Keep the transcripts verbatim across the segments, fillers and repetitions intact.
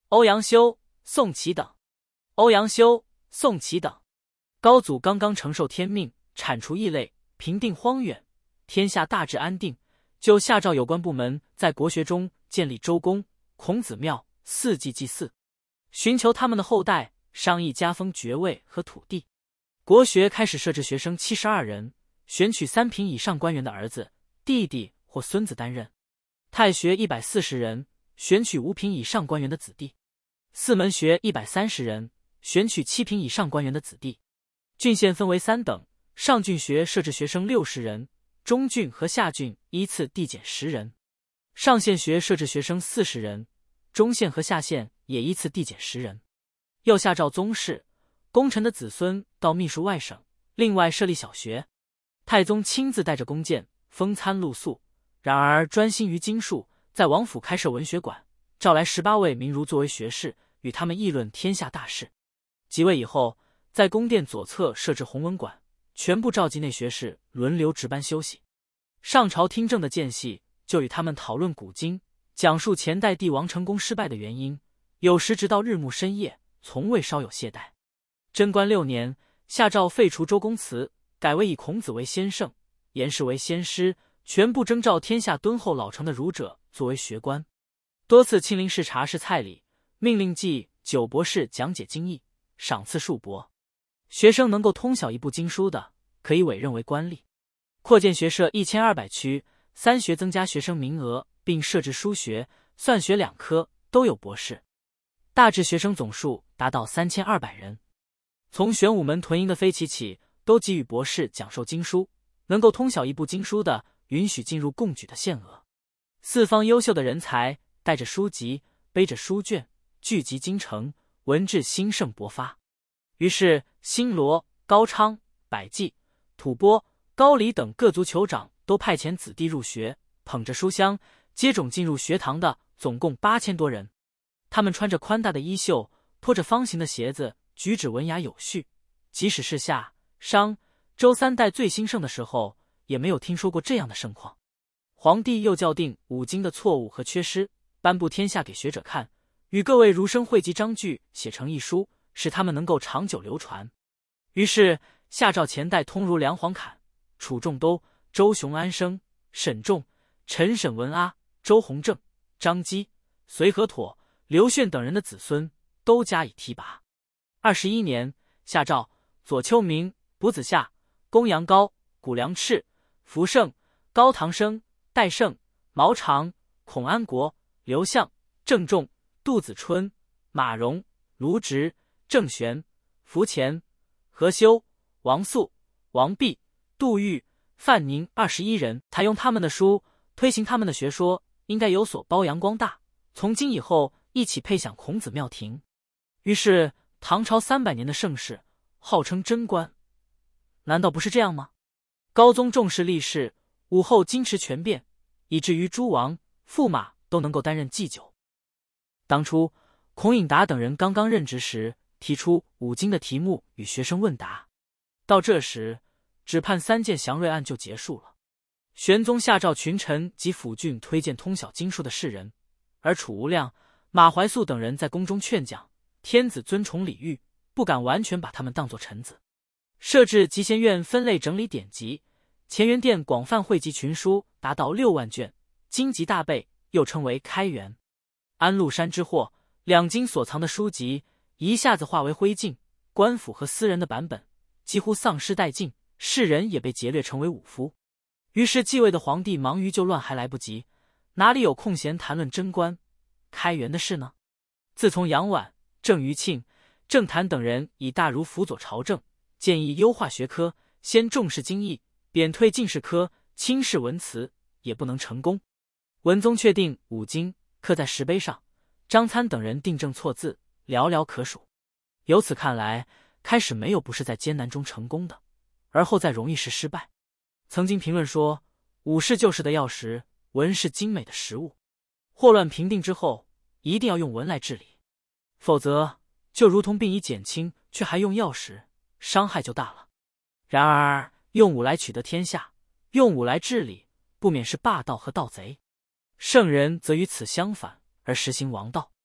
欧阳修、宋祁等。欧阳修、宋祁等。高祖刚刚承受天命，铲除异类，平定荒远，天下大致安定，就下诏有关部门在国学中建立周公、孔子庙，四季祭祀，寻求他们的后代，商议加封爵位和土地。国学开始设置学生七十二人，选取三品以上官员的儿子、弟弟或孙子担任。太学一百四十人，选取五品以上官员的子弟。四门学一百三十人，选取七品以上官员的子弟。郡县分为三等，上郡学设置学生六十人，中郡和下郡依次递减十人。上县学设置学生四十人，中县和下县也依次递减十人。又下诏宗室、功臣的子孙到秘书外省，另外设立小学。太宗亲自带着弓箭，封参露宿，然而专心于经术，在王府开设文学馆，召来十八位名儒作为学士，与他们议论天下大事。即位以后，在宫殿左侧设置弘文馆，全部召集内学士轮流值班休息。上朝听政的间隙，就与他们讨论古今，讲述前代帝王成功失败的原因，有时直到日暮深夜，从未稍有懈怠。贞观六年，下诏废除周公祠，改为以孔子为先圣，颜氏为先师，全部征召天下敦厚老成的儒者作为学官。多次亲临视察试蔡礼，命令记九博士讲解经义，赏赐数帛。学生能够通晓一部经书的，可以委任为官吏。扩建学社一千二百区，三学增加学生名额，并设置书学、算学两科，都有博士。大致学生总数达到三千二百人。从玄武门屯营的飞骑起，都给予博士讲授经书，能够通晓一部经书的，允许进入贡举的限额。四方优秀的人才带着书籍，背着书卷，聚集京城，文治兴盛勃发。于是新罗、高昌、百济、吐蕃、高丽等各族酋长都派遣子弟入学，捧着书香接踵进入学堂的总共八千多人。他们穿着宽大的衣袖，拖着方形的鞋子，举止文雅有序。即使是夏、商、周三代最兴盛的时候，也没有听说过这样的盛况。皇帝又校定五经的错误和缺失，颁布天下给学者看，与各位儒生汇集章句，写成一书，使他们能够长久流传。于是下诏前代通儒梁皇侃、楚仲都、周雄安生、沈仲、陈沈文阿、周弘正、张基、隋和妥、刘炫等人的子孙都加以提拔。二十一年，下诏左丘明、卜子夏、公羊高、谷梁赤、福盛、高唐生、戴胜、毛长、孔安国、刘向、郑仲、杜子春、马融、卢植、郑玄、福乾、何修、王肃、王弼、杜预、范宁二十一人。采用他们的书，推行他们的学说，应该有所褒扬光大。从今以后，一起配享孔子庙庭。于是唐朝三百年的盛世，号称贞观，难道不是这样吗？高宗重视立事，武后矜持权变，以至于诸王、驸马都能够担任祭酒。当初孔颖达等人刚刚任职时，提出五经的题目与学生问答，到这时只判三件祥瑞案就结束了。玄宗下诏群臣及府郡推荐通晓经书的士人，而楚无量、马怀素等人在宫中劝讲，天子尊崇礼遇，不敢完全把他们当作臣子。设置集贤院分类整理典籍，乾元殿广泛汇集群书达到六万卷，经籍大备，又称为开元。安禄山之祸，两京所藏的书籍一下子化为灰烬，官府和私人的版本几乎丧失殆尽，世人也被劫掠成为武夫。于是继位的皇帝忙于救乱还来不及，哪里有空闲谈论贞观、开元的事呢？自从杨婉、郑余庆、郑谭等人以大儒辅佐朝政，建议优化学科，先重视经义，贬退进士科，轻视文辞，也不能成功。文宗确定五经刻在石碑上，张参等人订正错字，寥寥可数。由此看来，开始没有不是在艰难中成功的，而后在容易时失败。曾经评论说，武是救世的药石，文是精美的食物。祸乱平定之后，一定要用文来治理，否则就如同病已减轻，却还用药时，伤害就大了。然而用武来取得天下，用武来治理，不免是霸道和盗贼。圣人则与此相反，而实行王道。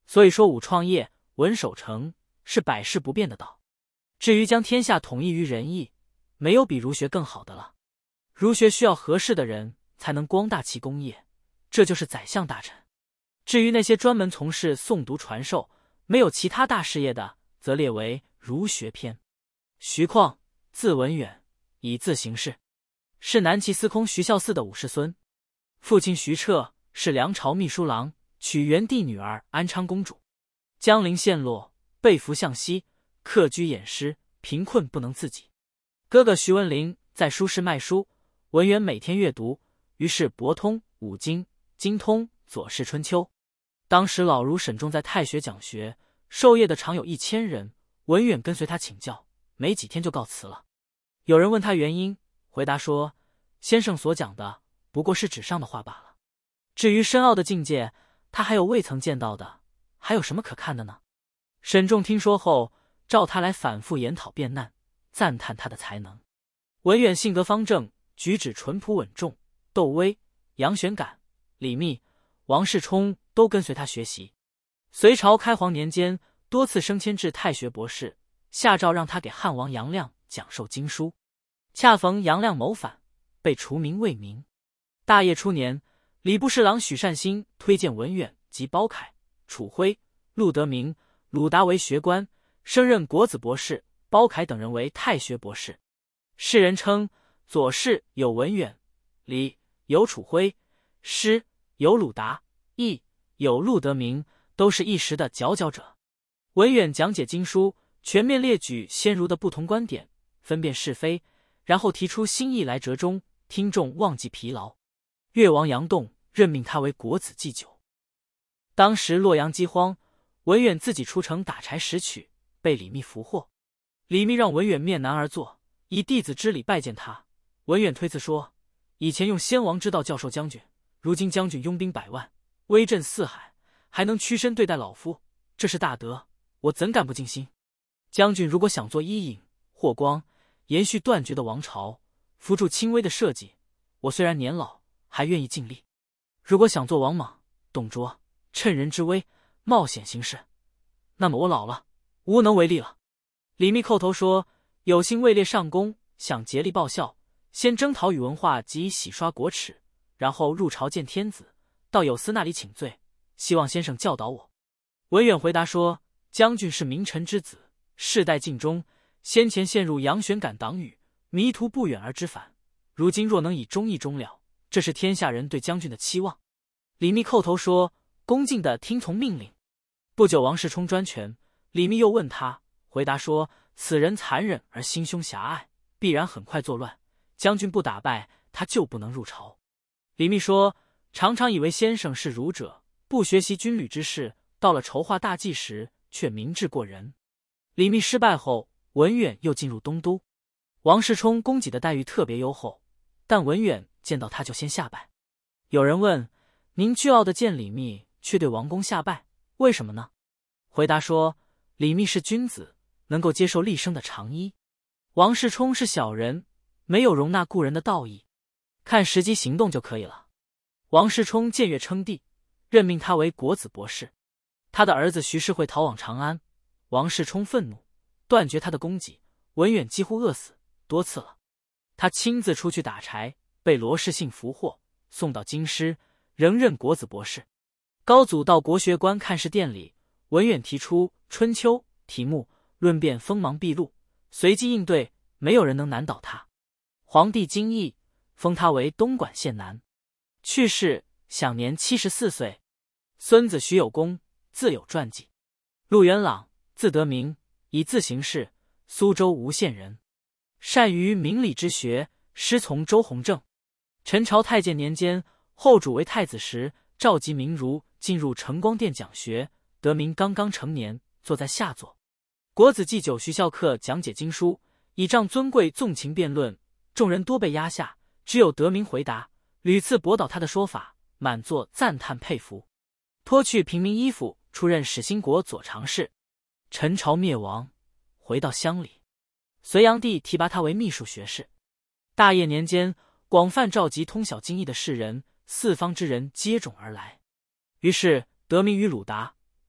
所以说武创业，稳守成是百世不变的道。至于将天下统一于仁义，没有比儒学更好的了。儒学需要合适的人才能光大其功业，这就是宰相大臣。至于那些专门从事诵读传授，没有其他大事业的，则列为儒学篇。徐况，字文远，以字行事，是南齐司空徐孝嗣的五世孙。父亲徐彻是梁朝秘书郎，娶元帝女儿安昌公主。江陵陷落，被俘向西，客居偃师，贫困不能自己。哥哥徐文林在书室卖书，文远每天阅读，于是博通、五经、精通、左氏春秋。当时老儒沈仲在太学讲学，授业的常有一千人，文远跟随他请教，没几天就告辞了。有人问他原因，回答说：先生所讲的不过是纸上的话罢了，至于深奥的境界，他还有未曾见到的，还有什么可看的呢？沈仲听说后，召他来反复研讨辩难，赞叹他的才能。文远性格方正，举止淳朴稳重，窦威、杨玄感、李密、王世充都跟随他学习。隋朝开皇年间，多次升迁至太学博士，下诏让他给汉王杨亮讲授经书。恰逢杨亮谋反，被除名为民。大业初年，礼部侍郎许善心推荐文远及包凯、楚辉、陆德明、鲁达为学官，升任国子博士，包凯等人为太学博士。世人称左氏有文远，礼有楚辉，诗有鲁达，义有陆德明，都是一时的佼佼者。文远讲解经书，全面列举先儒的不同观点，分辨是非，然后提出新意来折中，听众忘记疲劳。越王杨栋任命他为国子祭酒。当时洛阳饥荒，文远自己出城打柴拾取，被李密俘获。李密让文远面南而坐，以弟子之礼拜见他。文远推辞说：以前用先王之道教授将军，如今将军拥兵百万，威震四海，还能屈身对待老夫，这是大德，我怎敢不尽心？将军如果想做伊尹、霍光，延续断绝的王朝，扶助轻微的社稷，我虽然年老，还愿意尽力；如果想做王莽、董卓，趁人之危，冒险行事，那么我老了，无能为力了。李密叩头说：有幸位列上宫，想竭力报效，先征讨宇文化及洗刷国耻，然后入朝见天子，到有司那里请罪，希望先生教导我。文远回答说：将军是名臣之子，世代尽忠，先前陷入杨玄感党羽，迷途不远而知返，如今若能以忠义终了，这是天下人对将军的期望。李密叩头说：恭敬地听从命令。不久王世充专权，李密又问他，回答说：此人残忍而心胸狭隘，必然很快作乱，将军不打败他，就不能入朝。李密说：常常以为先生是儒者，不学习军旅之事，到了筹划大计时，却明智过人。李密失败后，文远又进入东都。王世充供给的待遇特别优厚，但文远见到他就先下拜。有人问：您倨傲的见李密，却对王公下拜，为什么呢？回答说：李密是君子，能够接受厉声的长揖。王世充是小人，没有容纳故人的道义，看时机行动就可以了。王世充僭越称帝，任命他为国子博士。他的儿子徐世会逃往长安，王世充愤怒，断绝他的供给，文远几乎饿死，多次了。他亲自出去打柴，被罗士信俘获，送到京师，仍任国子博士。高祖到国学观看事殿里，文远提出《春秋》题目，论辩锋芒毕露，随机应对，没有人能难倒他。皇帝惊异，封他为东莞县男。去世，享年七十四岁。孙子徐有功，自有传记。陆元朗，字德明，以字行事，苏州吴县人，善于明理之学，师从周弘正。陈朝太监年间，后主为太子时，召集名儒进入承光殿讲学。德明刚刚成年，坐在下座。国子祭酒徐孝克讲解经书，倚仗尊贵纵情辩论，众人多被压下，只有德明回答，屡次驳倒他的说法，满座赞叹佩服。脱去平民衣服，出任始兴国左常侍。陈朝灭亡，回到乡里，隋炀帝提拔他为秘书学士。大业年间，广泛召集通晓经义的士人，四方之人接踵而来。于是德明与鲁达、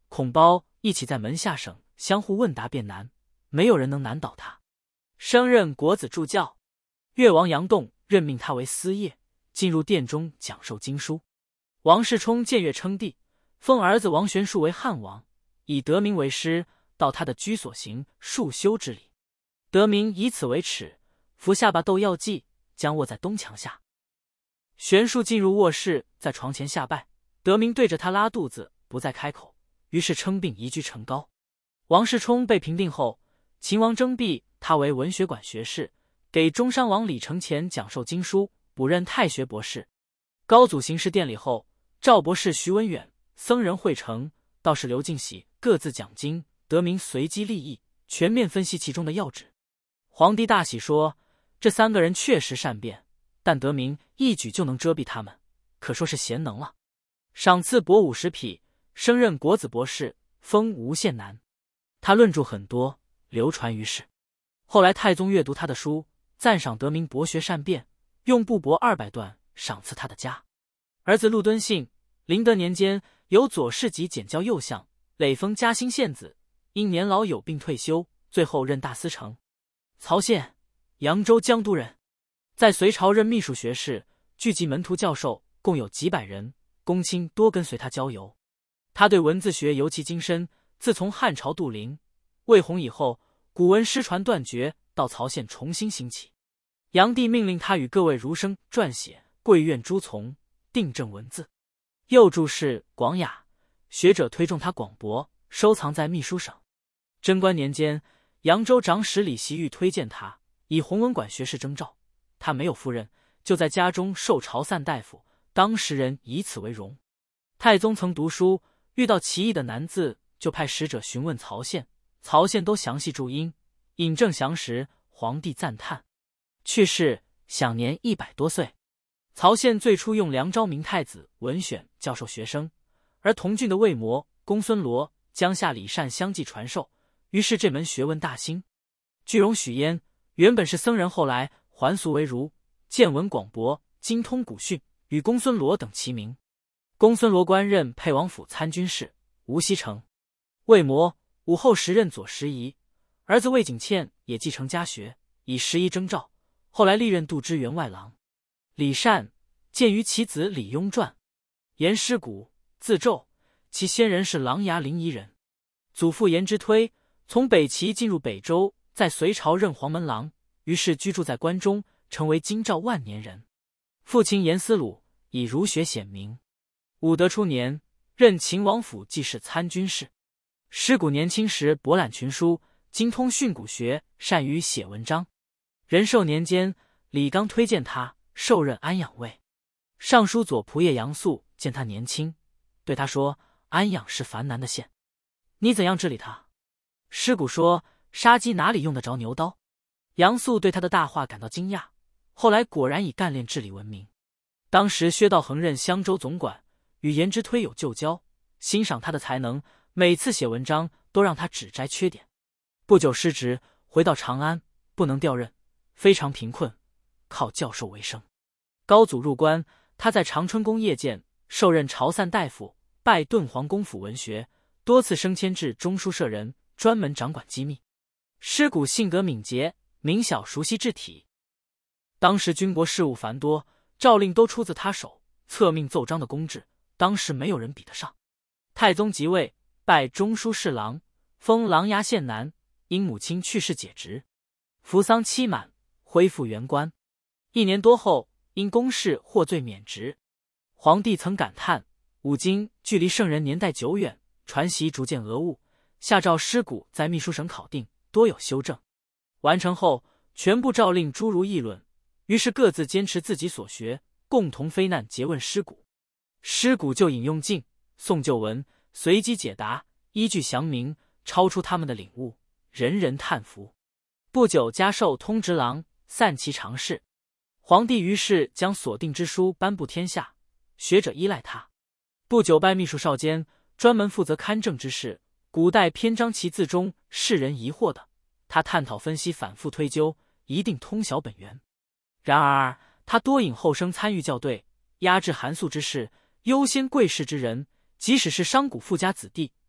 孔包一起在门下省相互问答辩难，没有人能难倒他。升任国子助教，越王杨栋任命他为司业，进入殿中讲授经书。王世充僭越称帝，封儿子王玄术为汉王，以德明为师，到他的居所行束修之礼。德明以此为耻，服下巴斗药剂，将卧在东墙下。玄术进入卧室，在床前下拜。德明对着他拉肚子，不再开口，于是称病移居成皋。王世充被平定后，秦王征辟他为文学馆学士，给中山王李承乾讲授经书，补任太学博士。高祖行事殿礼后，赵博士徐文远、僧人惠成、道士刘敬喜各自讲经，德明随机立议，全面分析其中的要旨。皇帝大喜，说这三个人确实善辩，但德明一举就能遮蔽他们，可说是贤能了。赏赐帛五十匹，升任国子博士，封吴县男。他论著很多，流传于世。后来太宗阅读他的书，赞赏德明博学善辩，用布帛二百段赏赐他的家。儿子陆敦信，麟德年间由左侍疾检校右相，累封嘉兴县子，因年老有病退休，最后任大司成。曹宪，扬州江都人，在隋朝任秘书学士，聚集门徒教授，共有几百人，公卿多跟随他郊游。他对文字学尤其精深，自从汉朝杜陵、魏弘以后，古文失传断绝，到曹宪重新兴起。炀帝命令他与各位儒生撰写《贵院诸从》，订正文字。又注释广雅，学者推崇他广博，收藏在秘书省。贞观年间，扬州长史李袭玉推荐他，以弘文馆学士征召。他没有赴任，就在家中受朝散大夫，当时人以此为荣。太宗曾读书，遇到奇异的难字，就派使者询问曹宪，曹宪都详细注音，引证详实，皇帝赞叹。去世，享年一百多岁。曹宪最初用梁昭明太子文选教授学生，而同郡的魏模、公孙罗、江夏李善相继传授，于是这门学问大兴。句容许焉原本是僧人，后来还俗为儒，见闻广博，精通古训，与公孙罗等齐名。公孙罗官任沛王府参军事，无锡城。魏模武后时任左拾遗，儿子魏景倩也继承家学，以拾遗征召，后来历任度支员外郎。李善见于其子李邕传，颜师古，字胄，其先人是琅琊临沂人。祖父颜之推从北齐进入北周，在隋朝任黄门郎，于是居住在关中，成为京兆万年人。父亲颜思鲁以儒学显名。武德初年，任秦王府记事参军事。师古年轻时博览群书，精通训诂学，善于写文章。仁寿年间，李纲推荐他，授任安养尉。尚书左仆射杨素见他年轻，对他说：“安养是繁难的县，你怎样治理他？”师古说：“杀鸡哪里用得着牛刀？”杨素对他的大话感到惊讶，后来果然以干练治理闻名。当时薛道衡任襄州总管，与颜之推有旧交，欣赏他的才能，每次写文章都让他指摘缺点。不久失职，回到长安，不能调任，非常贫困，靠教授为生。高祖入关，他在长春宫谒见，受任朝散大夫，拜敦煌公府文学，多次升迁至中书舍人，专门掌管机密。师古性格敏捷，明晓熟悉治体。当时军国事务繁多，诏令都出自他手，册命奏章的公制，当时没有人比得上。太宗即位，拜中书侍郎，封琅琊县男，因母亲去世解职。服丧期满，恢复原官。一年多后，因公事获罪免职。皇帝曾感叹，五经距离圣人年代久远，传习逐渐讹误，下诏师古在秘书省考定，多有修正。完成后，全部诏令诸如议论，于是各自坚持自己所学，共同非难诘问师古。师古就引用晋、宋旧文，随机解答，依据详明，超出他们的领悟，人人叹服。不久加授通直郎，散骑常侍。皇帝于是将所定之书颁布天下，学者依赖他。不久拜秘书少监，专门负责勘正之事，古代篇章其字中世人疑惑的，他探讨分析，反复推究，一定通晓本源。然而他多引后生参与校对，压制寒素之事，优先贵士之人，即使是商贾富家子弟，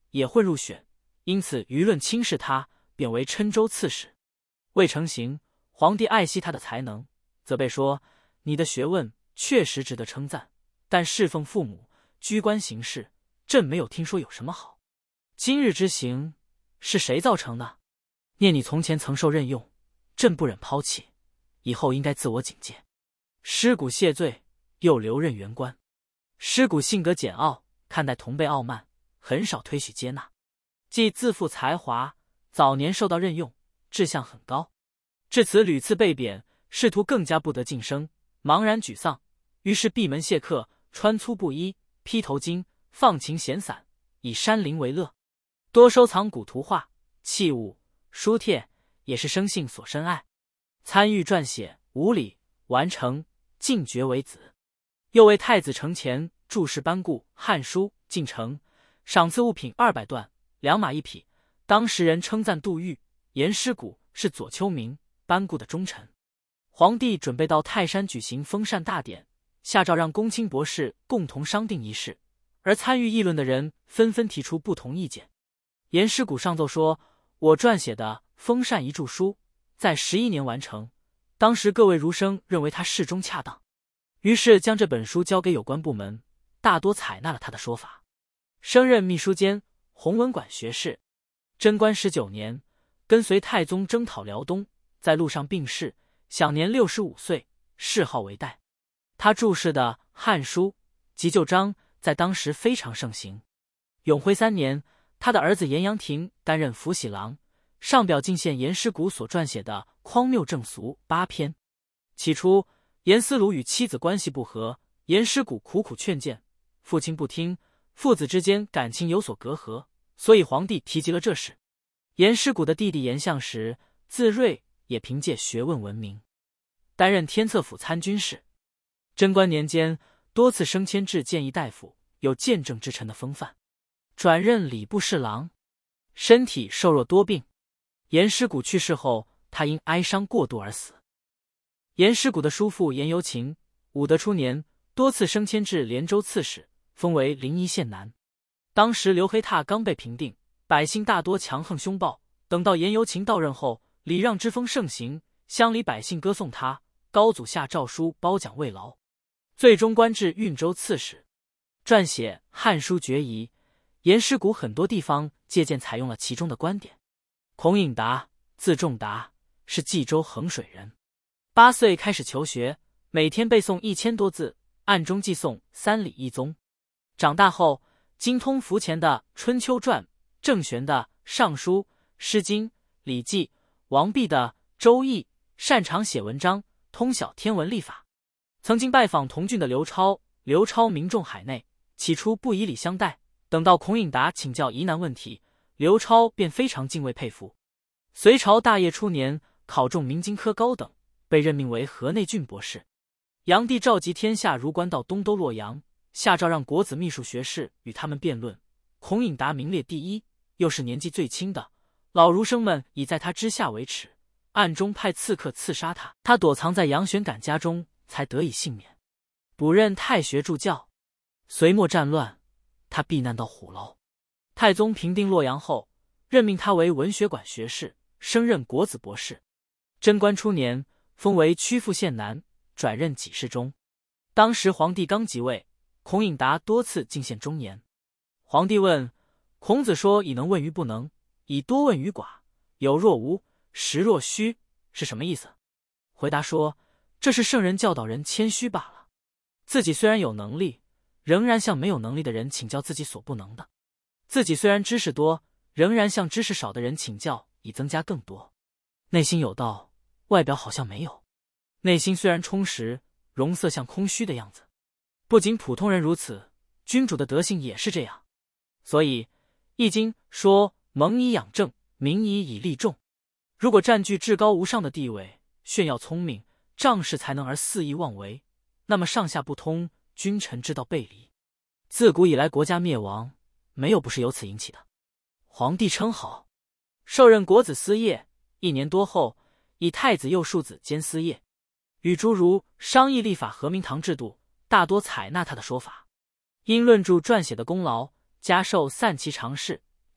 也混入选，因此舆论轻视他，贬为郴州刺史。未成行，皇帝爱惜他的才能，责备说：“你的学问确实值得称赞，但侍奉父母、居官行事，朕没有听说有什么好。今日之行，是谁造成的？念你从前曾受任用，朕不忍抛弃，以后应该自我警戒。”师古谢罪，又留任原官。师古性格简傲，看待同辈傲慢，很少推许接纳。既自负才华，早年受到任用，志向很高，至此屡次被贬，仕途更加不得晋升，茫然沮丧，于是闭门谢客，穿粗布衣，披头巾，放琴闲散，以山林为乐。多收藏古图画、器物、书帖，也是生性所深爱。参与撰写《五礼》，完成进爵为子。又为太子承前注释班固《汉书》进城，赏赐物品二百段，两马一匹。当时人称赞杜预、严师古是左丘明、班固的忠臣。皇帝准备到泰山举行封禅大典，下诏让公卿博士共同商定一事，而参与议论的人纷纷提出不同意见。严师古上奏说：“我撰写的封禅遗著书，在十一年完成，当时各位儒生认为他适中恰当，于是将这本书交给有关部门，大多采纳了他的说法。”升任秘书监、弘文馆学士。贞观十九年，跟随太宗征讨辽东，在路上病逝，享年六十五岁，谥号为代。他注释的《汉书》急救章在当时非常盛行。永徽三年，他的儿子严阳廷担任辅喜郎，上表进献严师古所撰写的《匡谬正俗》八篇。起初，严思鲁与妻子关系不和，严师古苦苦劝谏，父亲不听，父子之间感情有所隔阂，所以皇帝提及了这事。严师古的弟弟严相时，字睿，也凭借学问闻名，担任天策府参军事。贞观年间，多次升迁至谏议大夫，有见证之臣的风范。转任礼部侍郎，身体瘦弱多病。严师古去世后，他因哀伤过度而死。严师古的叔父严由勤，武德初年多次升迁至连州刺史，封为临沂县男。当时刘黑闼刚被平定，百姓大多强横凶暴。等到严由勤到任后，礼让之风盛行，乡里百姓歌颂他，高祖下诏书褒奖慰劳，最终官至运州刺史。撰写《汉书决疑》，严师古很多地方借鉴采用了其中的观点。孔颖达，字仲达，是冀州衡水人。八岁开始求学，每天背诵一千多字，暗中记诵三礼一宗。长大后，精通伏前的《春秋传》，郑玄的《尚书》、《诗经》、《礼记》，王弼的《周易》，擅长写文章，通晓天文历法。曾经拜访同郡的刘超，刘超名重海内，起初不以礼相待，等到孔颖达请教疑难问题，刘超便非常敬畏佩服。隋朝大业初年，考中明经科高等，被任命为河内郡博士。炀帝召集天下儒官到东都洛阳，下诏让国子秘书学士与他们辩论。孔颖达名列第一，又是年纪最轻的，老儒生们以在他之下为耻，暗中派刺客刺杀他，他躲藏在杨玄感家中，才得以幸免。补任太学助教。隋末战乱，他避难到虎牢。太宗平定洛阳后，任命他为文学馆学士，升任国子博士。贞观初年，封为曲阜县男，转任给事中。当时皇帝刚即位，孔颖达多次进献忠言。皇帝问：“孔子说以能问于不能，以多问于寡，有若无，实若虚，是什么意思？”回答说：“这是圣人教导人谦虚罢了。自己虽然有能力，仍然向没有能力的人请教自己所不能的；自己虽然知识多，仍然向知识少的人请教，以增加更多。内心有道，外表好像没有；内心虽然充实，容色像空虚的样子。不仅普通人如此，君主的德性也是这样。所以《易经》说：蒙以养正，明以以利众。如果占据至高无上的地位，炫耀聪明，仗势才能而肆意妄为，那么上下不通，君臣之道背离。自古以来国家灭亡，没有不是由此引起的。皇帝称好，受任国子司业，一年多后，以太子右庶子兼司业，与诸儒商议立法和明堂制度，大多采纳他的说法。因论著撰写的功劳，加授散骑常侍，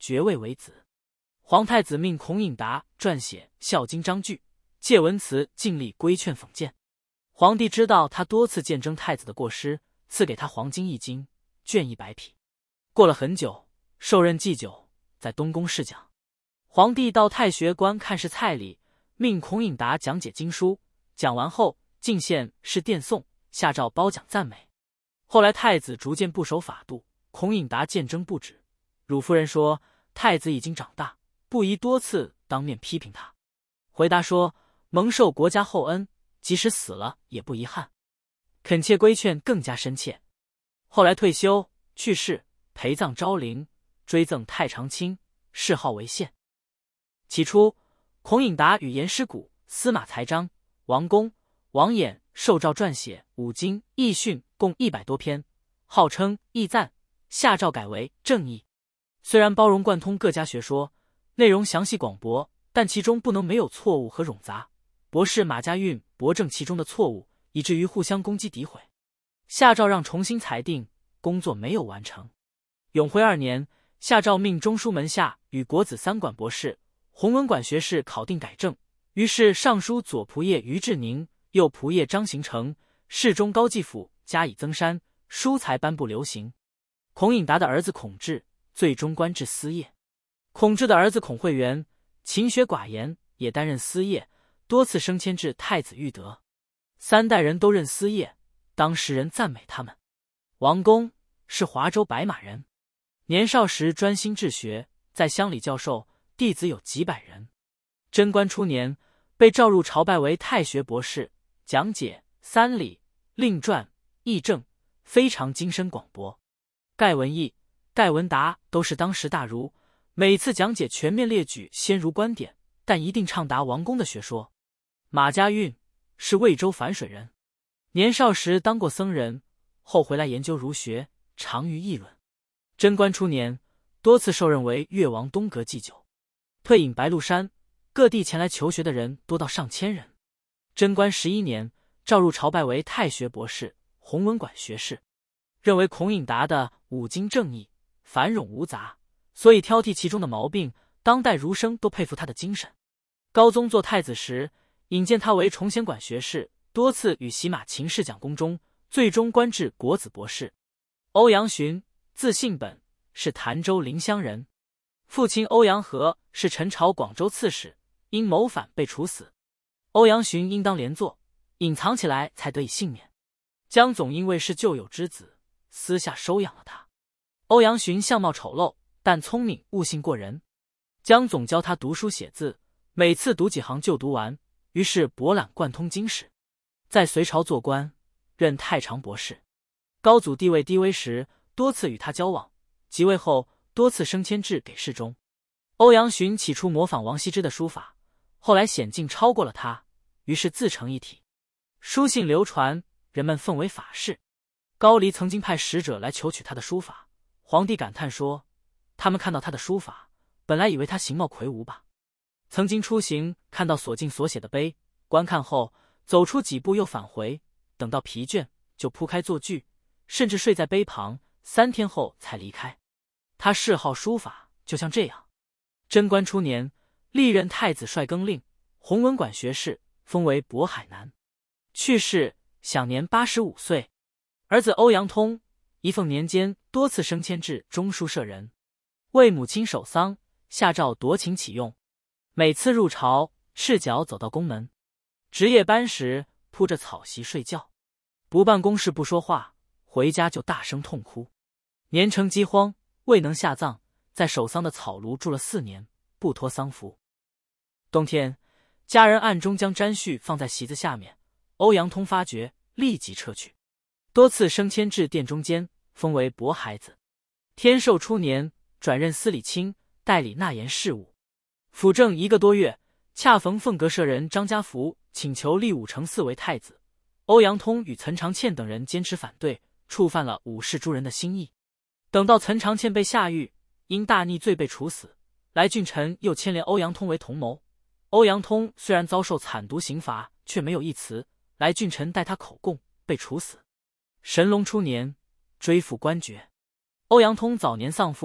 爵位为子。皇太子命孔颖达撰写《孝经》章句，借文辞尽力规劝讽谏。皇帝知道他多次见证太子的过失，赐给他黄金一斤，绢一百匹。过了很久，授任祭酒，在东宫试讲。皇帝到太学观看试蔡礼，命孔颖达讲解经书，讲完后进献是殿颂，下诏褒奖赞美。后来太子逐渐不守法度，孔颖达谏争不止。汝夫人说太子已经长大，不宜多次当面批评他。回答说蒙受国家厚恩，即使死了也不遗憾，恳切规劝更加深切。后来退休去世，陪葬昭陵，追赠太常卿，谥号为宪。起初孔颖达与严师古、司马才章、王公、王衍受诏撰写五经义训共一百多篇，号称义赞，下诏改为正义。虽然包容贯通各家学说，内容详细广博，但其中不能没有错误和冗杂。博士马家运驳正其中的错误，以至于互相攻击诋毁。下诏让重新裁定，工作没有完成。永徽二年，下诏命中书门下与国子三馆博士、弘文馆学士考定改正。于是尚书左仆射于志宁、右仆射张行成、侍中高继甫加以增删，书才颁布流行。孔颖达的儿子孔志最终官至司业。孔志的儿子孔惠元勤学寡言，也担任司业，多次升迁至太子御德。三代人都任司业，当时人赞美他们。王公是华州白马人，年少时专心治学，在乡里教授，弟子有几百人。贞观初年，被召入朝拜为太学博士，讲解三礼、令传、议政，非常精深广博。盖文义、盖文达都是当时大儒，每次讲解全面列举先儒观点，但一定畅达王公的学说。马家运是魏州樊水人，年少时当过僧人，后回来研究儒学，长于议论。贞观初年，多次受任为越王东阁祭酒，退隐白鹿山，各地前来求学的人多到上千人。贞观十一年，召入朝拜为太学博士、弘文馆学士，认为孔颖达的五经正义、繁冗无杂，所以挑剔其中的毛病，当代儒生都佩服他的精神。高宗做太子时，引荐他为崇贤馆学士，多次与洗马秦氏讲宫中，最终官至国子博士。欧阳询，字信本，是潭州临湘人，父亲欧阳和是陈朝广州刺史，因谋反被处死。欧阳询应当连坐，隐藏起来才得以幸免。江总因为是旧友之子，私下收养了他。欧阳询相貌丑陋，但聪明悟性过人。江总教他读书写字，每次读几行就读完，于是博览贯通经史。在隋朝做官，任太常博士。高祖地位低微时，多次与他交往，即位后多次升迁至给事中。欧阳询起初模仿王羲之的书法，后来显竟超过了他，于是自成一体。书信流传，人们奉为法事。高黎曾经派使者来求取他的书法，皇帝感叹说，他们看到他的书法，本来以为他形貌魁梧吧。曾经出行看到所敬所写的碑，观看后走出几步又返回，等到疲倦就铺开坐具，甚至睡在碑旁，三天后才离开。他嗜好书法，就像这样。贞观初年，历任太子帅更令、弘文馆学士，封为渤海南。去世，享年八十五岁。儿子欧阳通，仪凤年间多次升迁至中书舍人，为母亲守丧，下诏夺请启用。每次入朝，赤脚走到宫门，值夜班时铺着草席睡觉，不办公事不说话，回家就大声痛哭。年成饥荒，未能下葬，在守丧的草庐住了四年，不脱丧服。冬天，家人暗中将毡絮放在席子下面，欧阳通发觉，立即撤去。多次升迁至殿中监，封为渤海子。天寿初年，转任司礼卿，代理纳言事务。辅政一个多月，恰逢凤阁舍人张家福请求立武承嗣为太子，欧阳通与岑长倩等人坚持反对，触犯了武氏诸人的心意。等到岑长倩被下狱，因大逆罪被处死，来俊臣又牵连欧阳通为同谋。欧阳通虽然遭受惨毒刑罚，却没有一词，来俊臣代他口供，被处死。神龙初年，追复官爵。欧阳通早年丧父，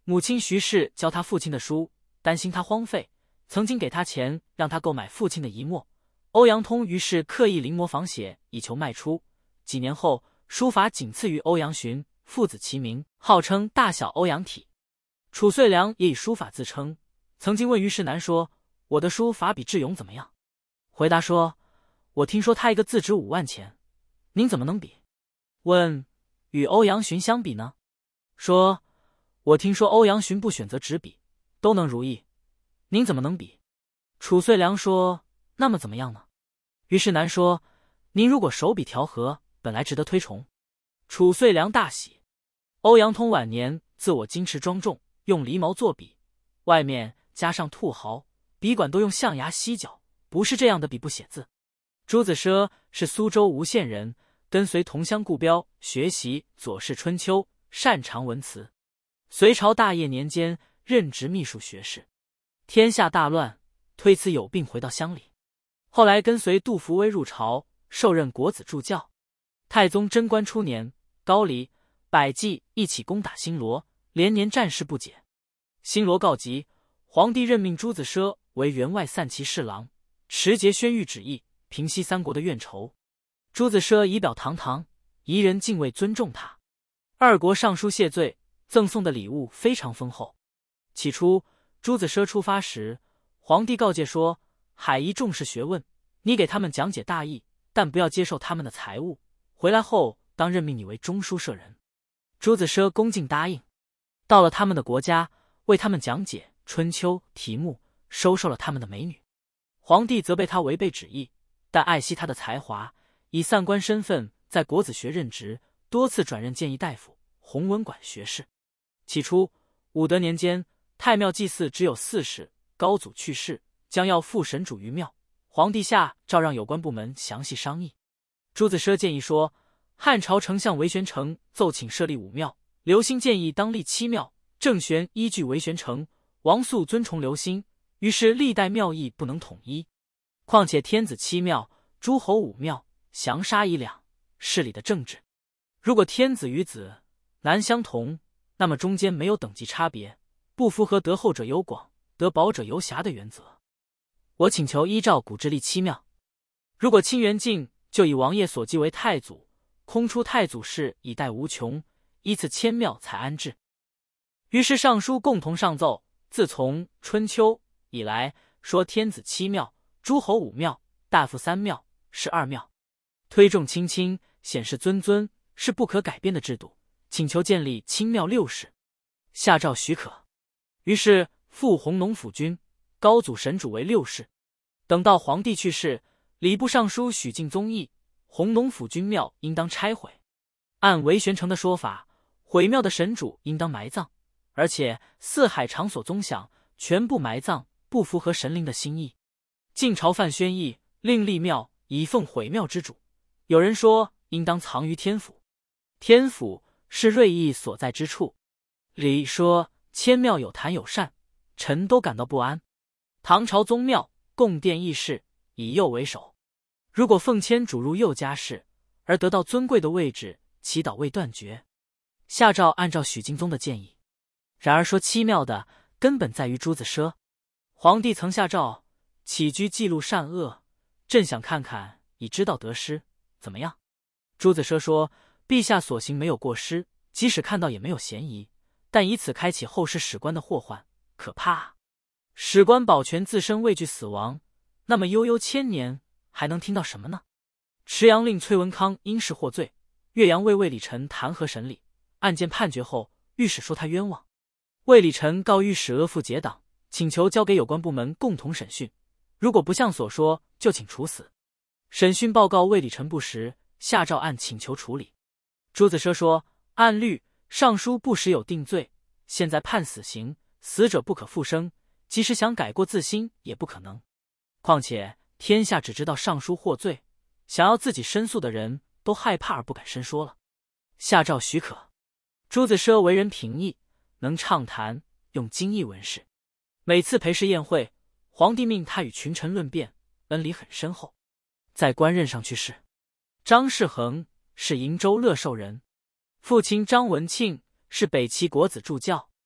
母亲徐氏教他父亲的书，担心他荒废，曾经给他钱让他购买父亲的遗墨。欧阳通于是刻意临摹仿写，以求卖出。几年后，书法仅次于欧阳询，父子齐名，号称大小欧阳体。褚遂良也以书法自称，曾经问虞世南说：“我的书法比智勇怎么样？”回答说：“我听说他一个字值五万钱，您怎么能比？”问：“与欧阳询相比呢？”说：“我听说欧阳询不选择纸笔，都能如意，您怎么能比？”褚遂良说：“那么怎么样呢？”虞世南说：“您如果手笔调和，本来值得推崇。”褚遂良大喜。欧阳通晚年自我矜持庄重，用狸毛作笔，外面加上兔毫，笔管都用象牙犀角，不是这样的笔不写字。朱子奢是苏州吴县人，跟随同乡顾标学习《左氏春秋》，擅长文辞。隋朝大业年间任职秘书学士。天下大乱，推辞有病回到乡里。后来跟随杜伏威入朝，受任国子助教。太宗贞观初年，高丽、百济一起攻打新罗，连年战事不解。新罗告急，皇帝任命朱子奢为员外散骑侍郎，持节宣谕旨意，平息三国的怨仇。朱子奢仪表堂堂，夷人敬畏尊重他。二国上书谢罪，赠送的礼物非常丰厚。起初朱子奢出发时，皇帝告诫说：“海夷重视学问，你给他们讲解大义，但不要接受他们的财物。回来后当任命你为中书舍人。”朱子奢恭敬答应。到了他们的国家，为他们讲解春秋题目，收受了他们的美女。皇帝责备他违背旨意，但爱惜他的才华，以散官身份在国子学任职，多次转任谏议大夫、弘文馆学士。起初武德年间，太庙祭祀只有四世，高祖去世，将要复神主于庙，皇帝下诏让有关部门详细商议。朱子奢建议说，汉朝丞相韦玄成奏请设立五庙，刘歆建议当立七庙，郑玄依据韦玄成，王肃尊崇刘歆，于是历代庙义不能统一。况且天子七庙，诸侯五庙，降杀以两，是礼的政治。如果天子与子难相同，那么中间没有等级差别，不符合得厚者有广，得薄者有狭的原则。我请求依照古制立七庙。如果清元敬就以王爷所继为太祖，空出太祖室以待无穷，依次迁庙才安置。于是上书共同上奏，自从春秋以来，说天子七庙，诸侯五庙，大夫三庙，士二庙，推重亲亲，显示尊尊，是不可改变的制度，请求建立清庙六世。下诏许可。于是复弘农府君、高祖神主为六世。等到皇帝去世，礼部尚书许敬宗议，弘农府君庙应当拆毁。按韦玄成的说法，毁庙的神主应当埋葬，而且四海场所宗享全部埋葬，不符合神灵的心意。晋朝范宣义另立庙以奉毁庙之主。有人说应当藏于天府，天府是瑞义所在之处。礼说迁庙有坛有膳，臣都感到不安。唐朝宗庙供殿议事，以右为首。如果奉迁主入右家室，而得到尊贵的位置，祈祷未断绝。下诏按照许敬宗的建议。然而说七庙的根本在于朱子奢。皇帝曾下诏起居记录善恶，朕想看看，以知道得失，怎么样？朱子奢说，陛下所行没有过失，即使看到也没有嫌疑，但以此开启后世史官的祸患，可怕啊！史官保全自身畏惧死亡，那么悠悠千年还能听到什么呢？池阳令崔文康因事获罪，岳阳为卫理臣弹劾审理，案件判决后，御史说他冤枉。卫理臣告御史阿父结党，请求交给有关部门共同审讯，如果不像所说，就请处死。审讯报告卫理臣不实，下诏按请求处理。朱子奢说，按律尚书不时有定罪，现在判死刑，死者不可复生，即使想改过自新也不可能。况且天下只知道尚书获罪，想要自己申诉的人都害怕而不敢申说了。下诏许可。朱子奢为人平易，能畅谈，用精义文士。每次陪侍宴会，皇帝命他与群臣论辩，恩礼很深厚。在官任上去世。张士恒是瀛州乐寿人，父亲张文庆是北齐国子助教。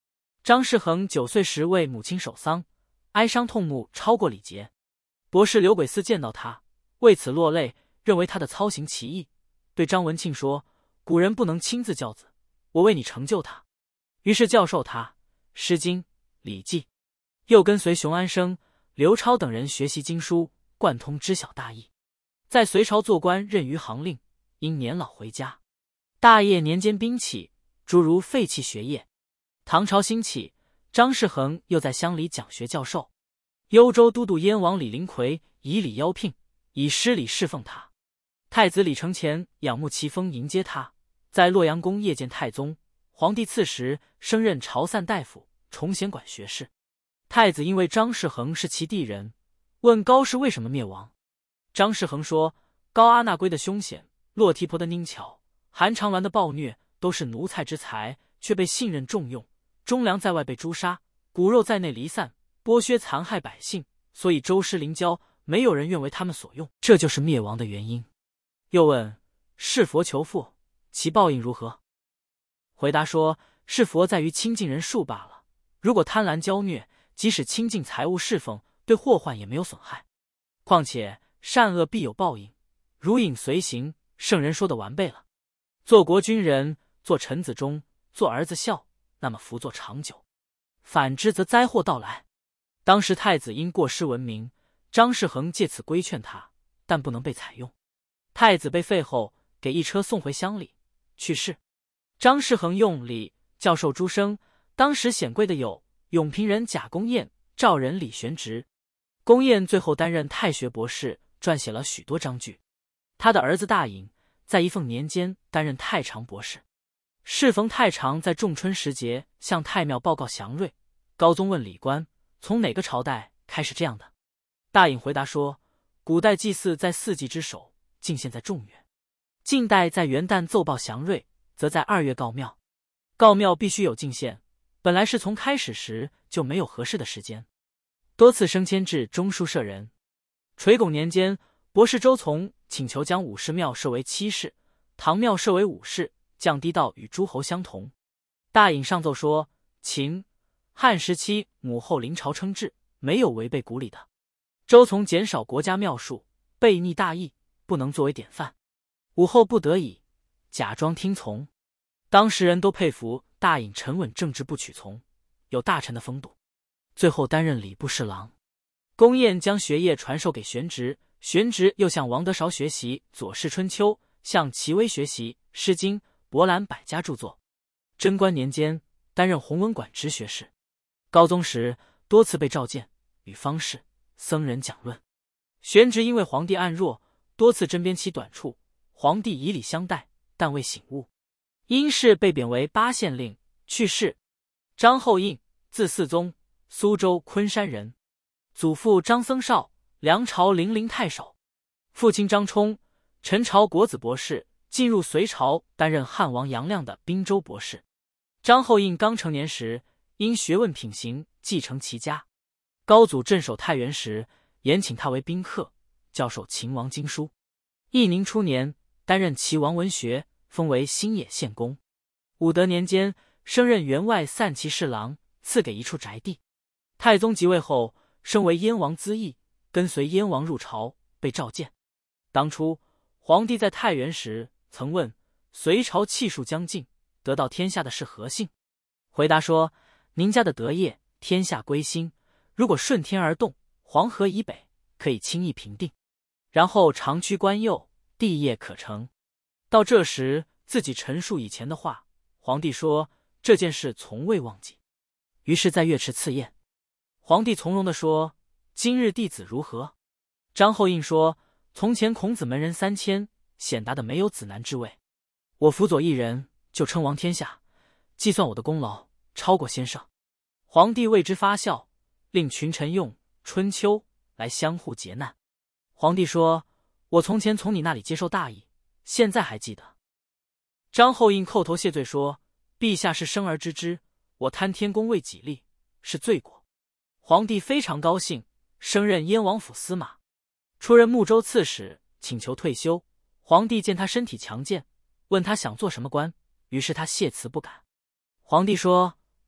张士恒九岁时为母亲守丧，哀伤痛慕超过礼节。博士刘轨思见到他，为此落泪，认为他的操行奇异，对张文庆说：“古人不能亲自教子，我为你成就他。”于是教授他《诗经》《礼记》，又跟随熊安生、刘超等人学习经书，贯通知晓大义。在隋朝做官，任于行令，因年老回家。大业年间兵起，诸如废弃学业。唐朝兴起，张士恒又在乡里讲学教授。幽州都督燕王李林奎以礼邀聘，以诗礼侍奉他。太子李承乾仰慕其风迎接他，在洛阳宫谒见太宗。皇帝赐时，升任朝散大夫，重衔管学士。太子因为张士恒是其地人，问高氏为什么灭亡。张士恒说：高阿那圭的凶险，骆提婆的佞巧，韩长鸾的暴虐，都是奴才之才，却被信任重用。忠良在外被诛杀，骨肉在内离散，剥削残害百姓，所以周师临交，没有人愿为他们所用，这就是灭亡的原因。又问：是佛求富，其报应如何？回答说：是佛在于亲近人数罢了，如果贪婪骄虐，即使亲近财物侍奉，对祸患也没有损害。况且善恶必有报应，如影随形，圣人说的完备了。做国君人，做臣子忠，做儿子孝，那么福作长久；反之则灾祸到来。当时太子因过失闻名，张士恒借此规劝他，但不能被采用。太子被废后，给一车送回乡里，去世。张士恒用礼教授诸生，当时显贵的有永平人贾公彦、赵人李玄直。公彦最后担任太学博士，撰写了许多章句。他的儿子大隐在一凤年间担任太常博士。适逢太常在仲春时节向太庙报告祥瑞，高宗问礼官：从哪个朝代开始这样的？大隐回答说：古代祭祀在四季之首，敬献在仲月；近代在元旦奏报祥瑞，则在二月告庙。告庙必须有敬献，本来是从开始时就没有合适的时间，多次升迁至中书舍人。垂拱年间，博士周从请求将武士庙设为七世，唐庙设为五世，降低到与诸侯相同。大隐上奏说：秦、汉时期母后临朝称制，没有违背古礼的。周从减少国家庙数，悖逆大义，不能作为典范。武后不得已，假装听从。当时人都佩服大隐沉稳正直，不屈从，有大臣的风度。最后担任礼部侍郎。公彦将学业传授给玄直，玄直又向王德韶学习《左氏春秋》，向齐威学习《诗经》，博览百家著作。贞观年间，担任弘文馆直学士。高宗时，多次被召见，与方士、僧人讲论。玄直因为皇帝暗弱，多次针砭其短处，皇帝以礼相待，但未醒悟，因事被贬为八县令，去世。张后印，字嗣宗，苏州昆山人，祖父张僧绍，梁朝零陵太守，父亲张冲，陈朝国子博士，进入隋朝担任汉王杨亮的滨州博士。张后印刚成年时，因学问品行继承其家。高祖镇守太原时，延请他为宾客，教授秦王经书。义宁初年，担任齐王文学，封为新野县公。武德年间，升任员外散骑侍郎，赐给一处宅地。太宗即位后，升为燕王资议，跟随燕王入朝，被召见。当初皇帝在太原时，曾问隋朝气数将尽，得到天下的是何幸？回答说：您家的德业，天下归心，如果顺天而动，黄河以北可以轻易平定，然后长驱官右，地业可成。到这时，自己陈述以前的话，皇帝说这件事从未忘记，于是在月池赐宴。皇帝从容地说：今日弟子如何？张后印说：从前孔子门人三千，显达的没有子难之位，我辅佐一人就称王天下，计算我的功劳超过先生。皇帝为之发笑，令群臣用《春秋》来相互劫难。皇帝说：我从前从你那里接受大义，现在还记得。张后印叩头谢罪说：陛下是生而知之，我贪天功为己利，是罪过。皇帝非常高兴，升任燕王府司马，出任睦州刺史，请求退休。皇帝见他身体强健，问他想做什么官，于是他谢辞不敢。皇帝说：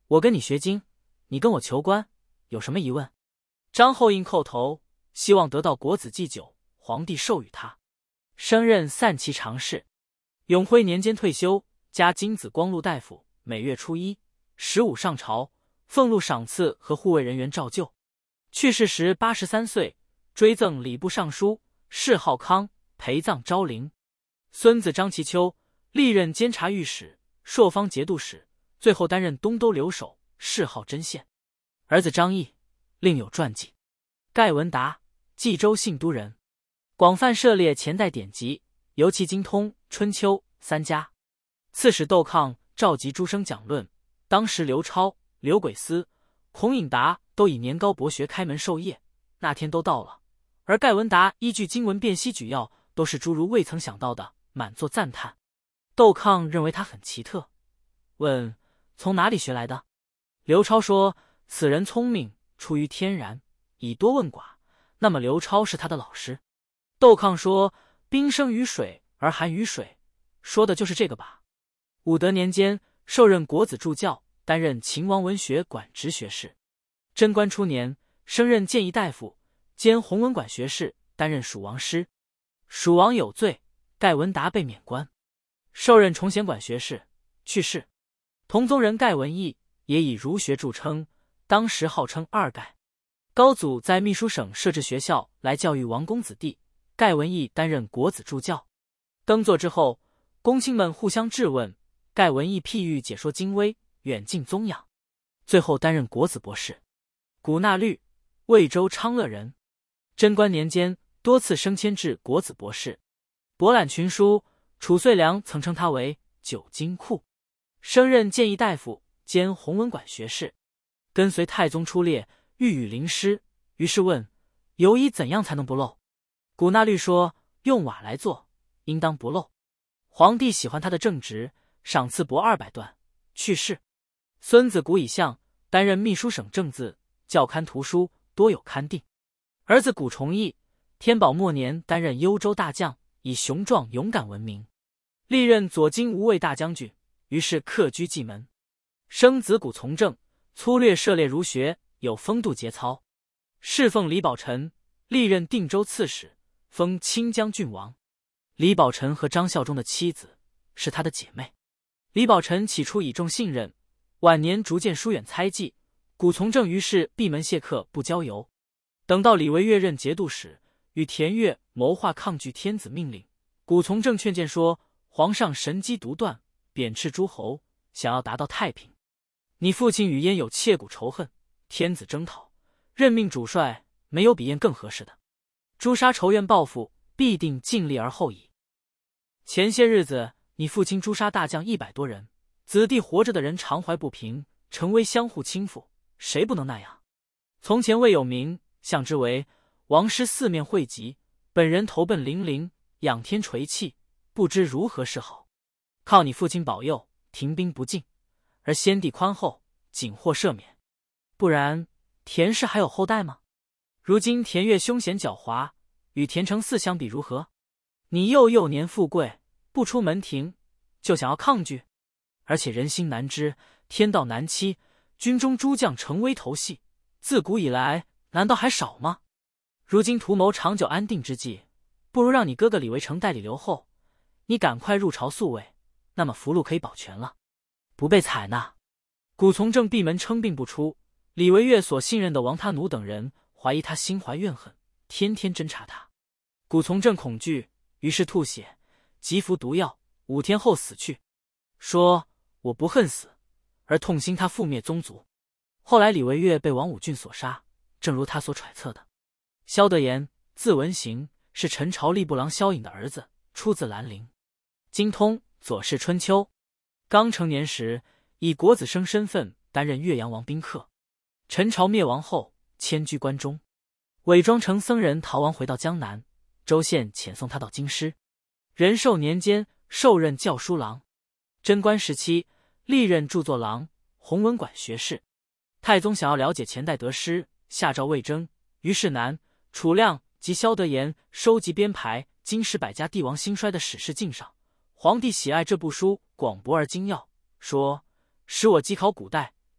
我跟你学经，你跟我求官，有什么疑问？”张后应叩头，希望得到国子祭酒，皇帝授予他，升任散骑常侍。永徽年间退休，加金子光禄大夫，每月初一、十五上朝，俸禄赏赐和护卫人员照旧。去世时八十三岁，追赠礼部尚书，谥号康，陪葬昭陵。孙子张其丘历任监察御史、朔方节度使，最后担任东都留守，谥号真宪。儿子张毅另有传记。盖文达，冀州信都人，广泛涉猎前代典籍，尤其精通《春秋》三家。刺史窦抗召集诸生讲论，当时刘超、刘轨思、孔颖达都以年高博学开门授业，那天都到了。而盖文达依据经文辨析举要，都是诸如未曾想到的，满作赞叹。窦抗认为他很奇特，问从哪里学来的？刘超说此人聪明，出于天然，以多问寡，那么刘超是他的老师。窦抗说冰生于水而寒于水，说的就是这个吧。武德年间受任国子助教，担任秦王文学馆直学士。贞观初年升任谏议大夫，兼弘文馆学士，担任蜀王师。蜀王有罪，盖文达被免官，受任崇贤馆学士，去世。同宗人盖文义也以儒学著称，当时号称二盖。高祖在秘书省设置学校来教育王公子弟，盖文义担任国子助教。登座之后，公卿们互相质问，盖文义譬喻解说经微，远近宗养，最后担任国子博士。古纳律，魏州昌乐人，贞观年间多次升迁至国子博士，博览群书。褚遂良曾称他为九金库。升任谏议大夫，兼弘文馆学士，跟随太宗出猎，欲与临师，于是问尤以怎样才能不漏？古纳律说用瓦来做，应当不漏。皇帝喜欢他的正直，赏赐帛二百段，去世。孙子古以相担任秘书省正字、校勘图书，多有刊定。儿子古崇义天宝末年担任幽州大将，以雄壮勇敢闻名，历任左京无卫大将军，于是客居蓟门。生子古从政，粗略涉猎儒学，有风度节操。侍奉李宝臣，历任定州刺史，封清江郡王。李宝臣和张孝忠的妻子是他的姐妹。李宝臣起初倚重信任，晚年逐渐疏远猜忌，古从政于是闭门谢客，不交游。等到李维岳任节度使，与田悦谋划抗拒天子命令，古从政劝谏说皇上神机独断，贬斥诸侯，想要达到太平。你父亲与燕有切骨仇恨，天子征讨，任命主帅，没有比燕更合适的。诛杀仇怨报复，必定尽力而后已。前些日子你父亲诛杀大将一百多人，子弟活着的人常怀不平，成为相互倾覆，谁不能那样？从前未有名，相之为王师四面汇集，本人投奔零陵，仰天垂泣，不知如何是好。靠你父亲保佑，停兵不进，而先帝宽厚，仅获赦免。不然田氏还有后代吗？如今田悦凶险狡猾，与田承嗣相比如何？你幼幼年富贵，不出门庭，就想要抗拒？而且人心难知，天道难欺，军中诸将成危头戏，自古以来难道还少吗？如今图谋长久安定之计，不如让你哥哥李维成代理留后，你赶快入朝宿卫，那么福禄可以保全了，不被采纳。古从政闭门称病不出，李维岳所信任的王他奴等人怀疑他心怀怨恨，天天侦查他。古从政恐惧，于是吐血，急服毒药，五天后死去。说我不恨死，而痛心他覆灭宗族。后来李维岳被王武俊所杀，正如他所揣测的。萧德言，字文行，是陈朝吏部郎萧颖的儿子，出自兰陵，精通《左氏春秋》。刚成年时，以国子生身份担任岳阳王宾客。陈朝灭亡后，迁居关中，伪装成僧人逃亡回到江南，州县遣送他到京师。仁寿年间受任校书郎。贞观时期历任著作郎、弘文馆学士。太宗想要了解前代得失，下诏魏征，于是南、楚亮及萧德言收集编排经史百家帝王兴衰的史事镜上。皇帝喜爱这部书，广博而精要，说使我稽考古代，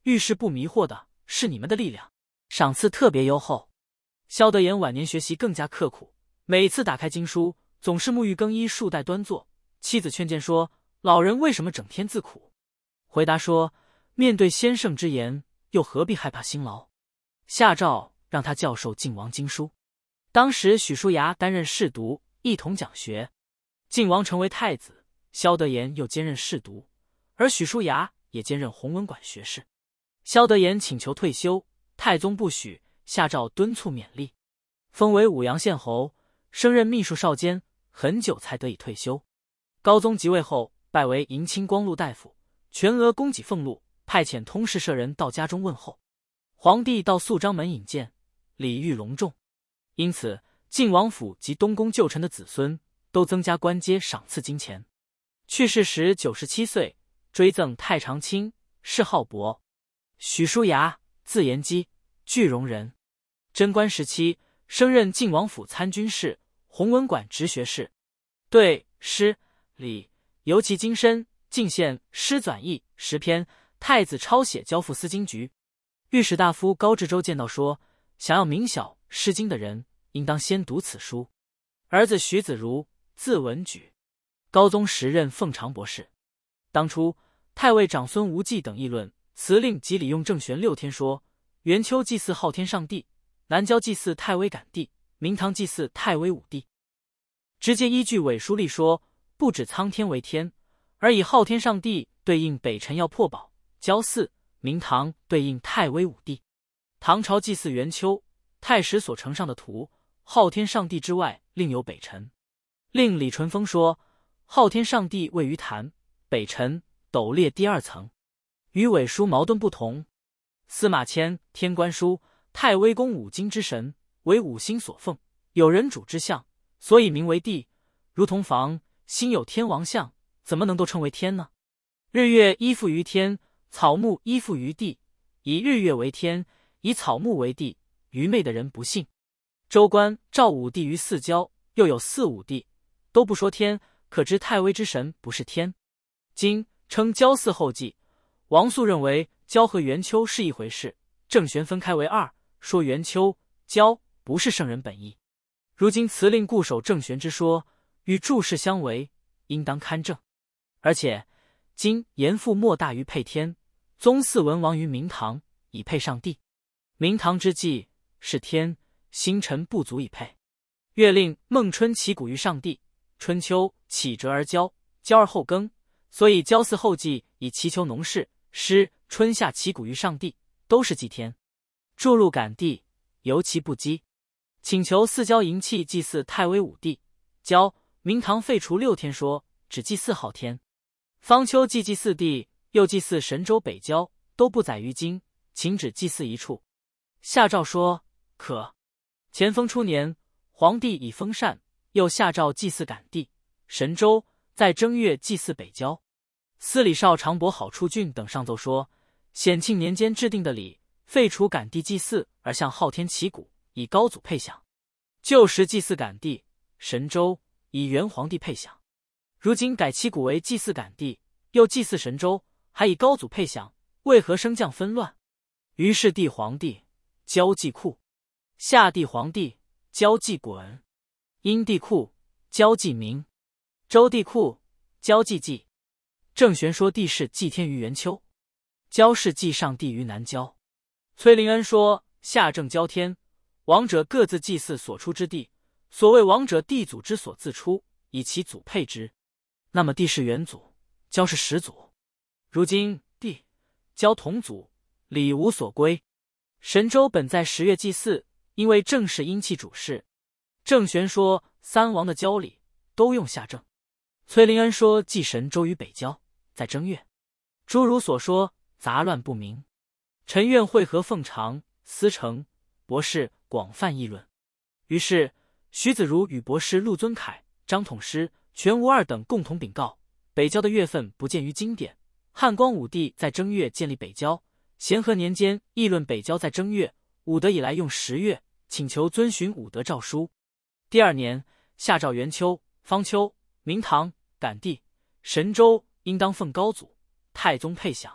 遇事不迷惑的是你们的力量，赏赐特别优厚。萧德言晚年学习更加刻苦，每次打开经书，总是沐浴更衣，束带端坐。妻子劝谏说：“老人为什么整天自苦？”回答说：“面对先生之言，又何必害怕辛劳？”下诏让他教授晋王经书。当时许叔牙担任侍读，一同讲学。晋王成为太子，萧德言又兼任侍读，而许叔牙也兼任弘文馆学士。萧德言请求退休，太宗不许，下诏敦促勉励，封为武阳县侯，升任秘书少监，很久才得以退休。高宗即位后，拜为迎亲光禄大夫，全额供给俸禄，派遣通事舍人到家中问候。皇帝到肃章门引荐，礼遇隆重，因此晋王府及东宫旧臣的子孙都增加官阶，赏赐金钱。去世时九十七岁，追赠太常卿，谥号伯。许叔牙，字延基，句容人。贞观时期，升任晋王府参军事、弘文馆直学士，对诗、礼尤其精深，进献诗纂译十篇，太子抄写交付司经局。御史大夫高志洲见到说，想要明晓《诗经》的人，应当先读此书。儿子徐子如，字文举，高宗时任奉常博士。当初太尉长孙无忌等议论，辞令及礼用郑玄六天说：元丘祭祀昊天上帝，南郊祭祀太微感帝，明堂祭祀太微武帝。直接依据伪书例说，不指苍天为天，而以昊天上帝对应北辰要破宝，郊祀明堂对应太微武帝。唐朝祭祀元丘，太史所呈上的图，昊天上帝之外另有北辰。令李淳风说，昊天上帝位于坛，北辰斗列第二层，与伪书矛盾不同。司马迁《天官书》，太微宫五经之神，为五星所奉，有人主之象，所以名为帝。如同房心有天王像，怎么能都称为天呢？日月依附于天，草木依附于地，以日月为天，以草木为地，愚昧的人不信。周官赵武帝于四郊，又有四武帝，都不说天，可知太微之神不是天。今称郊祀后祭，王肃认为郊和元丘是一回事，郑玄分开为二，说元丘、郊不是圣人本意。如今辞令固守郑玄之说，与注释相违，应当勘正。而且今严复莫大于配天，宗祀文王于明堂，以配上帝。明堂之祭是天，星辰不足以配。月令孟春起谷于上帝，春秋起折而交，交而后耕，所以郊祀后祭以祈求农事。诗春夏起谷于上帝，都是祭天。注入感帝，尤其不羁，请求四郊迎器祭祀太微武帝。郊明堂废除六天说，只祭祀昊天。方丘既祭祀地，又祭祀神州北郊，都不载于经，请只祭祀一处。下诏说可。乾封初年，皇帝以封禅，又下诏祭祀感帝、神州，在正月祭祀北郊。司礼少常伯郝处俊等上奏说，显庆年间制定的礼，废除感帝祭祀，而向昊天祈谷，以高祖配享。旧时祭祀感帝、神州，以元皇帝配享。如今改祈谷为祭祀感帝，又祭祀神州，还以高祖配享，为何升降纷乱？于是帝皇帝郊祭库，夏帝皇帝郊祭衮，殷帝库郊祭明，周帝库郊祭祭。郑玄说帝是祭天于元丘，郊是祭上帝于南郊。崔林恩说夏正郊天，王者各自祭祀所出之地，所谓王者地祖之所自出，以其祖配之。那么帝是元祖，郊是始祖。如今帝、郊同祖，礼无所归。神州本在十月祭祀，因为正是阴气主事。郑玄说三王的郊礼都用夏正。崔林恩说祭神州于北郊，在正月。诸如所说，杂乱不明。臣愿会合奉常、司成、博士广泛议论。于是徐子如与博士陆尊凯、张统师、全无二等共同禀告，北郊的月份不见于经典。汉光武帝在正月建立北郊，咸和年间议论北郊在正月，武德以来用十月，请求遵循武德诏书。第二年，下诏元丘、方丘、明堂、感帝、神州应当奉高祖、太宗配享，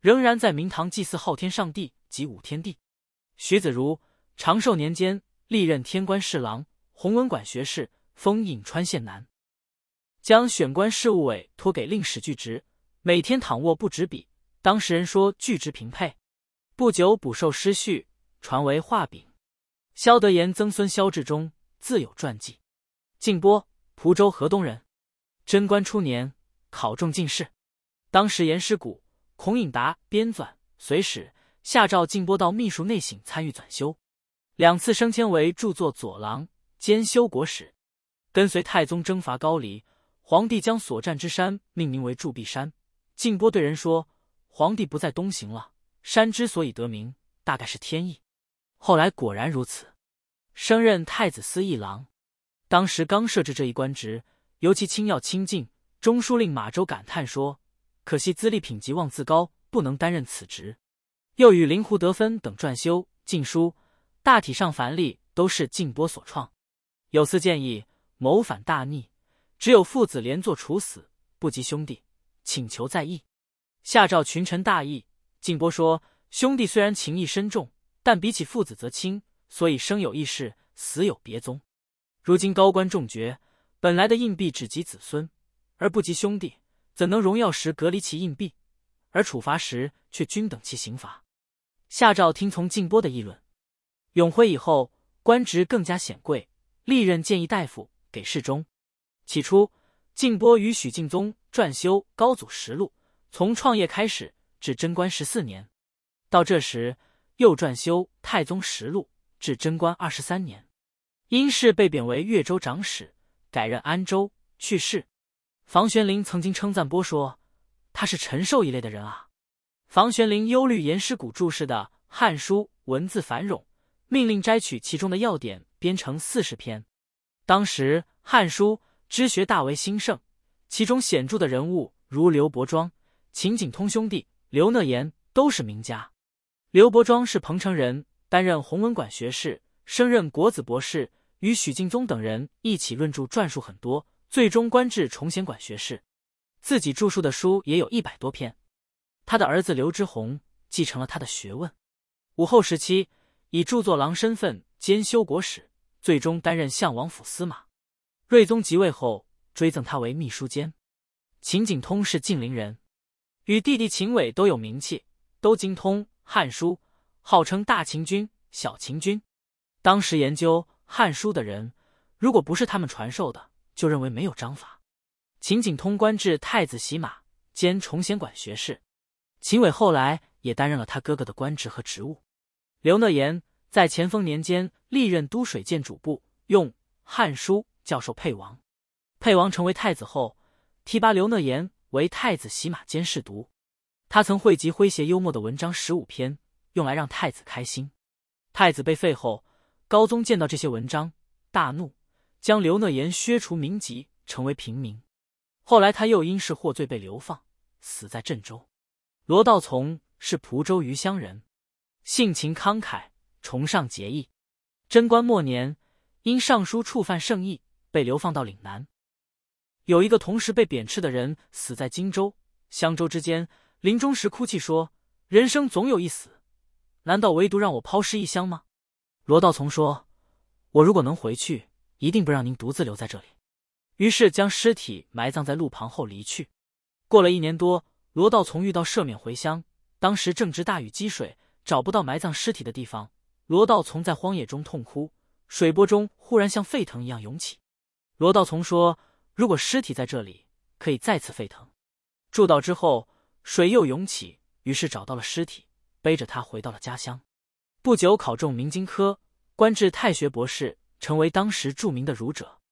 仍然在明堂祭祀昊天上帝及五天帝。徐子如长寿年间历任天官侍郎、弘文馆学士，封颍川县男，将选官事务委托给令史巨直，每天躺卧不执笔。当时人说巨直平配。不久补授诗序，传为画饼。萧德言曾孙萧志忠自有传记。晋波，蒲州河东人，贞观初年考中进士。当时言师古、孔颖达编纂随使，下诏晋波到秘书内省参与纂修，两次升迁为著作左郎兼修国史。跟随太宗征伐高丽，皇帝将所占之山命名为铸壁山。晋波对人说，皇帝不在东行了，山之所以得名，大概是天意。后来果然如此，升任太子司议郎。当时刚设置这一官职，尤其轻要清净。中书令马周感叹说，可惜资历品级望自高，不能担任此职。又与林胡德芬等撰修《晋书》，大体上凡例都是晋波所创。有司建议谋反大逆，只有父子连坐处死，不及兄弟，请求再议。下诏群臣大议。晋波说，兄弟虽然情义深重，但比起父子则轻，所以生有异事，死有别宗。如今高官重爵，本来的印币只及子孙，而不及兄弟，怎能荣耀时隔离其印币，而处罚时却均等其刑罚？下诏听从晋波的议论。永徽以后，官职更加显贵，历任谏议大夫，给事中。起初，晋波与许敬宗撰修《高祖实录》，从创业开始至贞观十四年。到这时，又撰修《太宗实录》，至贞观二十三年。因事被贬为越州长史，改任安州，去世。房玄龄曾经称赞波说，他是陈寿一类的人啊。房玄龄忧虑严师古注释的《汉书》文字繁冗，命令摘取其中的要点，编成四十篇。当时《汉书》知学大为兴盛，其中显著的人物如刘伯庄、秦景通兄弟、刘讷言都是名家。刘伯庄是彭城人，担任弘文馆学士，升任国子博士，与许敬宗等人一起论著撰述很多，最终官至崇贤馆学士。自己著述的书也有一百多篇。他的儿子刘之宏继承了他的学问。武后时期，以著作郎身份兼修国史，最终担任相王府司马。睿宗即位后，追赠他为秘书监。秦景通是晋陵人，与弟弟秦伟都有名气，都精通《汉书》，号称大秦君、小秦君。当时研究《汉书》的人，如果不是他们传授的，就认为没有章法。秦景通官至太子洗马兼崇贤馆学士，秦伟后来也担任了他哥哥的官职和职务。刘讷言在乾丰年间历任都水监主簿，用《汉书》教授沛王。沛王成为太子后，提拔刘讷言为太子洗马监侍读。他曾汇集诙谐幽默的文章十五篇，用来让太子开心。太子被废后，高宗见到这些文章，大怒，将刘讷言削除名籍，成为平民。后来他又因事获罪被流放，死在郑州。罗道从是蒲州余乡人，性情慷慨，崇尚节义。贞观末年，因上书触犯圣意，被流放到岭南。有一个同时被贬斥的人死在荆州、襄州之间，临终时哭泣说，人生总有一死，难道唯独让我抛尸异乡吗？罗道从说，我如果能回去，一定不让您独自留在这里。于是将尸体埋葬在路旁后离去。过了一年多，罗道从遇到赦免回乡，当时正值大雨积水，找不到埋葬尸体的地方。罗道从在荒野中痛哭，水波中忽然像沸腾一样涌起。罗道从说，如果尸体在这里，可以再次沸腾。筑道之后，水又涌起，于是找到了尸体，背着他回到了家乡。不久考中明经科，官至太学博士，成为当时著名的儒者。